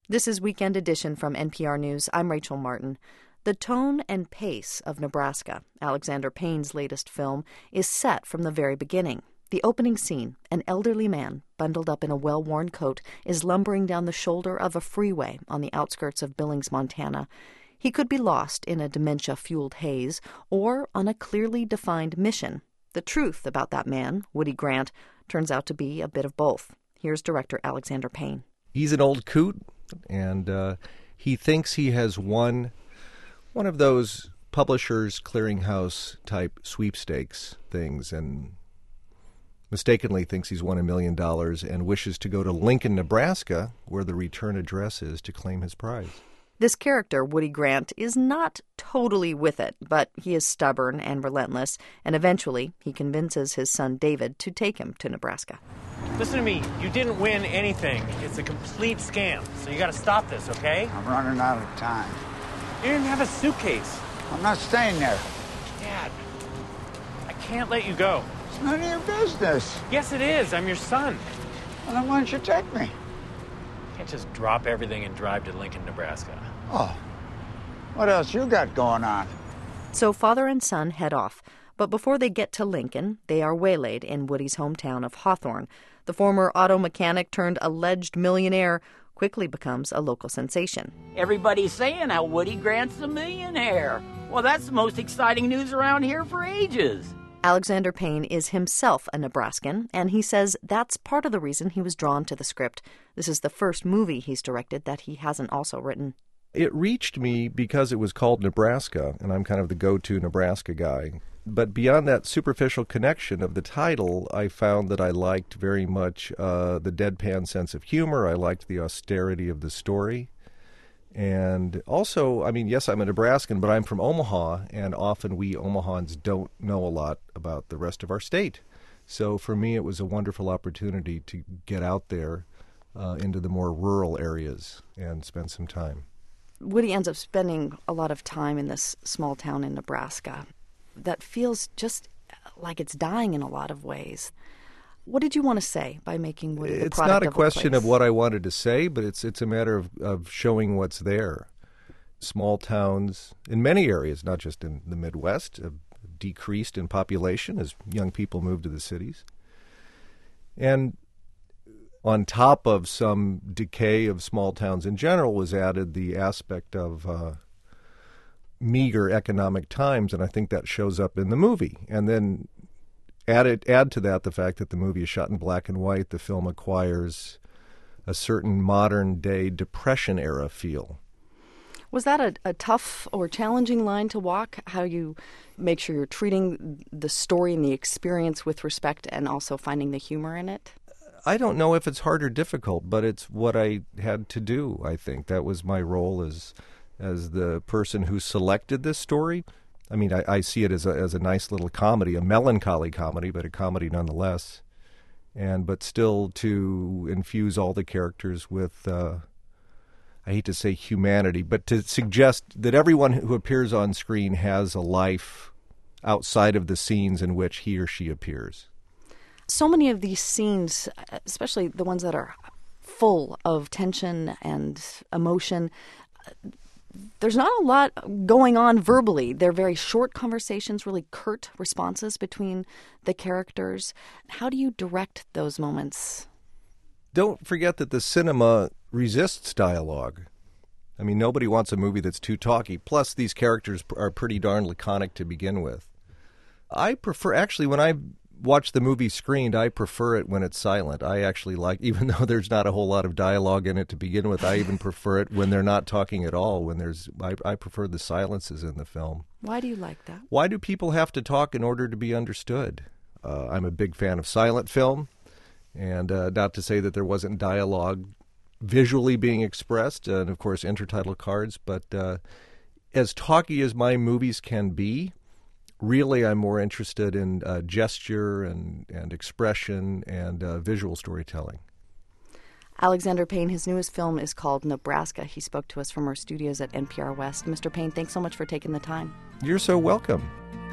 This is Weekend Edition from NPR News. I'm Rachel Martin. The tone and pace of Nebraska, Alexander Payne's latest film, is set from the very beginning. The opening scene, an elderly man, bundled up in a well-worn coat, is lumbering down the shoulder of a freeway on the outskirts of Billings, Montana. He could be lost in a dementia-fueled haze or on a clearly defined mission. The truth about that man, Woody Grant, turns out to be a bit of both. Here's director Alexander Payne. He's an old coot, and he thinks he has won one of those Publishers Clearinghouse type sweepstakes things, and mistakenly thinks he's won $1 million and wishes to go to Lincoln, Nebraska, where the return address is, to claim his prize. This character, Woody Grant, is not totally with it, but he is stubborn and relentless, and eventually he convinces his son David to take him to Nebraska. Listen to me, you didn't win anything. It's a complete scam, so you gotta stop this, okay? I'm running out of time. You didn't have a suitcase. I'm not staying there. Dad, I can't let you go. It's none of your business. Yes, it is. I'm your son. Well, then why don't you take me? You can't just drop everything and drive to Lincoln, Nebraska. Oh, what else you got going on? So father and son head off, but before they get to Lincoln, they are waylaid in Woody's hometown of Hawthorne. The former auto mechanic turned alleged millionaire quickly becomes a local sensation. Everybody's saying how Woody Grant's a millionaire. Well, that's the most exciting news around here for ages. Alexander Payne is himself a Nebraskan, and he says that's part of the reason he was drawn to the script. This is the first movie he's directed that he hasn't also written. It reached me because it was called Nebraska, and I'm kind of the go-to Nebraska guy. But beyond that superficial connection of the title, I found that I liked very much the deadpan sense of humor. I liked the austerity of the story. And also, I mean, yes, I'm a Nebraskan, but I'm from Omaha, and often we Omahans don't know a lot about the rest of our state. So for me, it was a wonderful opportunity to get out there into the more rural areas and spend some time. Woody ends up spending a lot of time in this small town in Nebraska that feels just like it's dying in a lot of ways. What did you want to say by making Woody the product of a place? It's not a question of what I wanted to say, but it's a matter of showing what's there. Small towns in many areas, not just in the Midwest, have decreased in population as young people move to the cities. And on top of some decay of small towns in general was added the aspect of meager economic times, and I think that shows up in the movie. And then add to that the fact that the movie is shot in black and white. The film acquires a certain modern-day Depression-era feel. Was that a tough or challenging line to walk, how you make sure you're treating the story and the experience with respect and also finding the humor in it? I don't know if it's hard or difficult, but it's what I had to do, I think. That was my role as the person who selected this story. I mean, I see it as a nice little comedy, a melancholy comedy, but a comedy nonetheless. But still to infuse all the characters with, I hate to say humanity, but to suggest that everyone who appears on screen has a life outside of the scenes in which he or she appears. So many of these scenes, especially the ones that are full of tension and emotion, there's not a lot going on verbally. They're very short conversations, really curt responses between the characters. How do you direct those moments? Don't forget that the cinema resists dialogue. I mean, nobody wants a movie that's too talky. Plus, these characters are pretty darn laconic to begin with. I prefer, actually, when I watch the movie screened, I prefer it when it's silent. I actually like, even though there's not a whole lot of dialogue in it to begin with, I even prefer it when they're not talking at all. I prefer the silences in the film. Why do you like that? Why do people have to talk in order to be understood? I'm a big fan of silent film, and not to say that there wasn't dialogue visually being expressed, and of course intertitle cards, but as talky as my movies can be, really, I'm more interested in gesture and expression and visual storytelling. Alexander Payne, his newest film is called Nebraska. He spoke to us from our studios at NPR West. Mr. Payne, thanks so much for taking the time. You're so welcome.